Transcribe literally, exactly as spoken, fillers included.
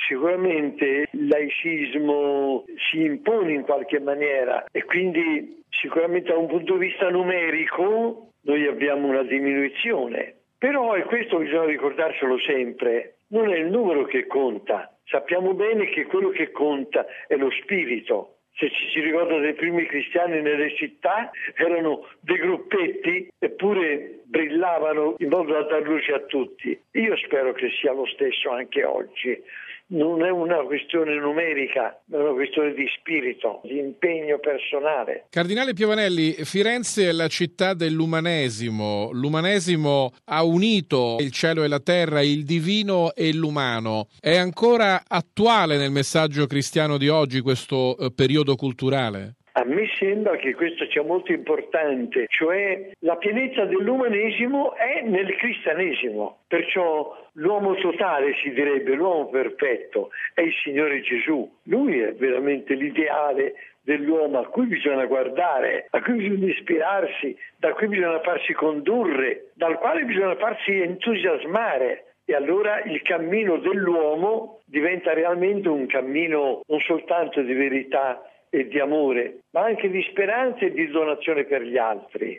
Sicuramente il laicismo si impone in qualche maniera e quindi sicuramente da un punto di vista numerico noi abbiamo una diminuzione. Però, e questo bisogna ricordarselo sempre, non è il numero che conta. Sappiamo bene che quello che conta è lo spirito. Se ci si ricorda dei primi cristiani nelle città, erano dei gruppetti, eppure brillavano in modo da dar luce a tutti. Io spero che sia lo stesso anche oggi. Non è una questione numerica, è una questione di spirito, di impegno personale. Cardinale Piovanelli, Firenze è la città dell'umanesimo. L'umanesimo ha unito il cielo e la terra, il divino e l'umano. È ancora attuale nel messaggio cristiano di oggi questo eh, periodo culturale? A me sembra che questo sia molto importante, cioè la pienezza dell'umanesimo è nel cristianesimo, perciò l'uomo totale, si direbbe, l'uomo perfetto è il Signore Gesù. Lui è veramente l'ideale dell'uomo a cui bisogna guardare, a cui bisogna ispirarsi, da cui bisogna farsi condurre, dal quale bisogna farsi entusiasmare. E allora il cammino dell'uomo diventa realmente un cammino non soltanto di verità e di amore, ma anche di speranza e di donazione per gli altri.